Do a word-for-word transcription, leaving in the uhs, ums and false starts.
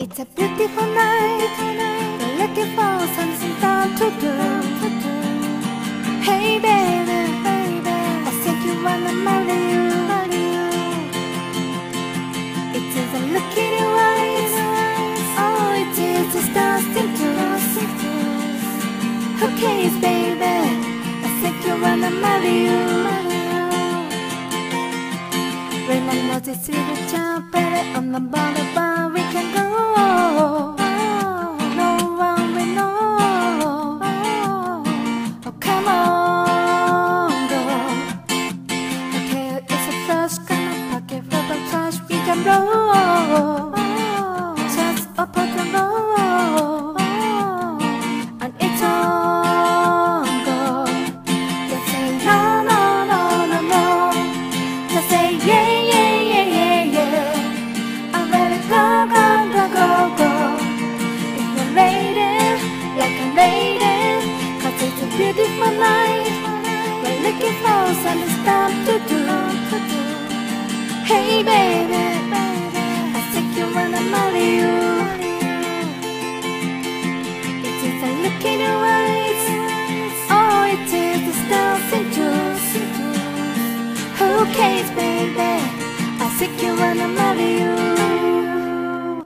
It's a beautiful night. We're looking for something fun to do. Hey baby, baby, I think you wanna marry you. It is a look in your eyes. Oh, it is a starting to. Okay, baby, I think you wanna marry you. When I know this little child better on the boulevard we can go. No one will know. Oh, come on, girl. Okay, it's a flash, kind of pocket full of trash we can roll. Just open the road, and it's on, girl. Just say no, no, no, no, no. Just say yeah. Go, go, go, go. If you're waiting, like I'm waiting, 'cause it's a beautiful night. We're looking for something stuff to do. Hey baby, I think you wanna marry you. It is a look in your eyes. Oh, it is the stars and juice. Who cares, baby? I think you wanna marry you.